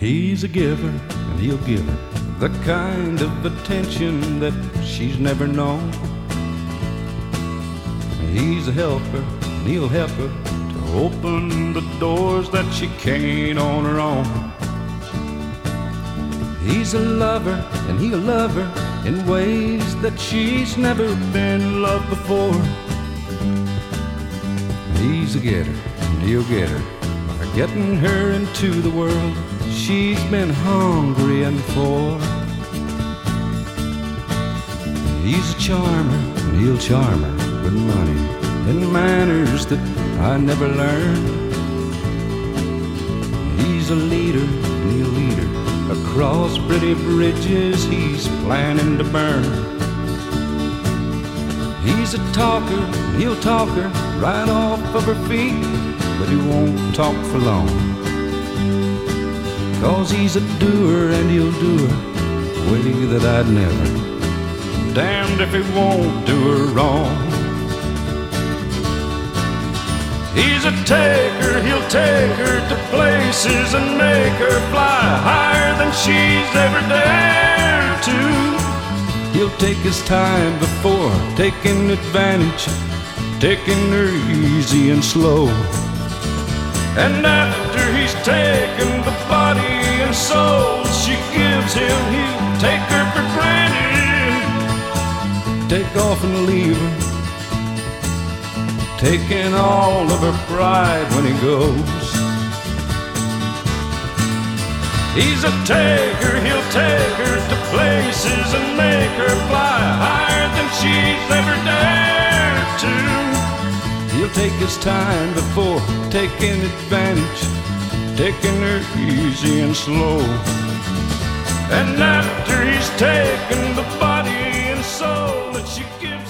He's a giver, and he'll give her the kind of attention that she's never known. He's a helper, and he'll help her to open the doors that she can't on her own. He's a lover, and he'll love her in ways that she's never been loved before. He's a getter, and he'll get her by getting her into the world she's been hungering for. He's a charmer, and he'll charm her with money and manners that I never learned. He's a leader, and he'll lead her across pretty bridges he's planning to burn. He's a talker, and he'll talk her right off of her feet, but he won't talk for long. 'Cause he's a doer, and he'll do her a way that I'd never. Damned if he won't do her wrong. He's a taker, he'll take her to places and make her fly higher than she's ever dared to. He'll take his time before taking advantage, taking her easy and slow. And after he's taken the body and soul she gives him, he'll take her for granted, take off and leave her, taking all of her pride when he goes. He's a taker, he'll take her to places and make her fly higher than she's ever dared to. He'll take his time before taking advantage, taking her easy and slow. And after he's taken the body and soul that she gives